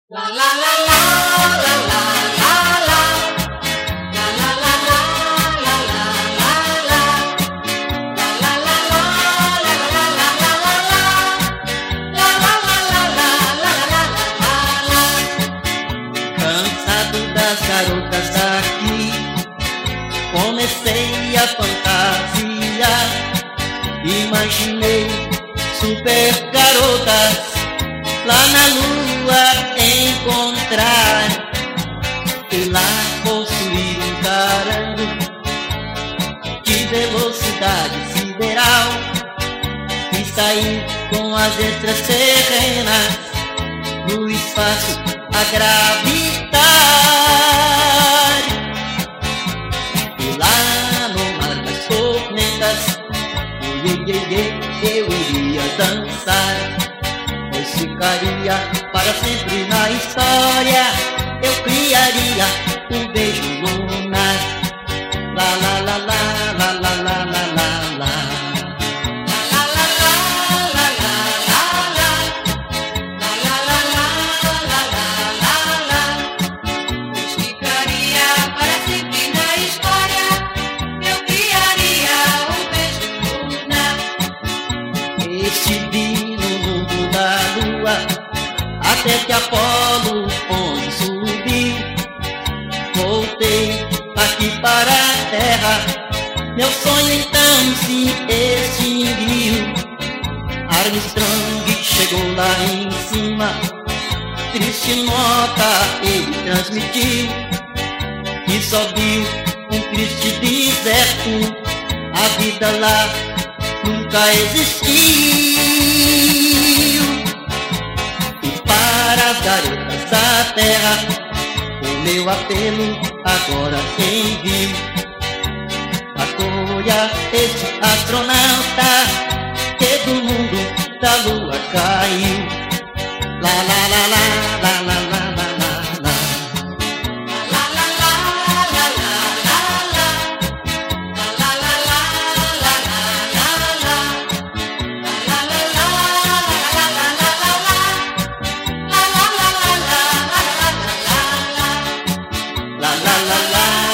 La la la la la la la la. La la la la la la la la. La la la la la la la la la. La la la la la la la la. Cansado das garotas daqui, comecei a fantasiar. Imaginei super garotas lá na lua encontrar, e lá possuir um carango de velocidade sideral e sair com as estrelas terrenas no espaço a gravitar. E lá no mar das tormentas, eu iria dançar, pois ficaria para sempre na história. Eu criaria um beijo lunar. La la la la la la la la la la. La la la la la la la. La la la la la la la la. Pois ficaria para sempre na história. Eu criaria um beijo lunar. Estive no mundo da lua até que Apolo 11 subiu. Voltei aqui para a terra, meu sonho então se extinguiu. Armstrong chegou lá em cima, triste nota ele transmitiu, que só viu um triste deserto, a vida lá nunca existiu. E para as garotas da terra, o meu apelo agora envio. Acolha este astronauta que do mundo da lua caiu. La la la la la la la la la la. La la la la la la la. La la la la la la la la. La la la la la la la la la. La la la la la la la la la. La la la la